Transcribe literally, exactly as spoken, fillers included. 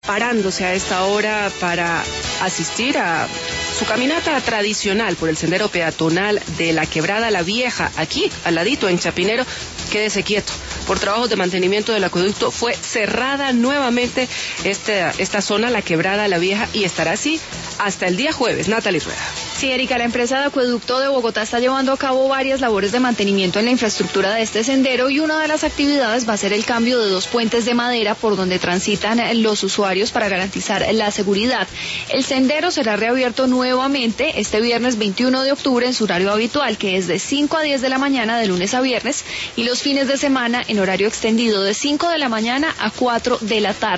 preparándose a esta hora para asistir a su caminata tradicional por el sendero peatonal de la Quebrada La Vieja, aquí, al ladito, en Chapinero. Quédese quieto. Por trabajos de mantenimiento del acueducto fue cerrada nuevamente esta, esta zona, la Quebrada La Vieja, y estará así hasta el día jueves. Natalie Rueda. Sí, Erika, la empresa de acueducto de Bogotá está llevando a cabo varias labores de mantenimiento en la infraestructura de este sendero, y una de las actividades va a ser el cambio de dos puentes de madera por donde transitan los usuarios para garantizar la seguridad. El sendero será reabierto nuevamente este viernes veintiuno de octubre en su horario habitual, que es de cinco a diez de la mañana de lunes a viernes, y los fines de semana en horario extendido de cinco de la mañana a cuatro de la tarde.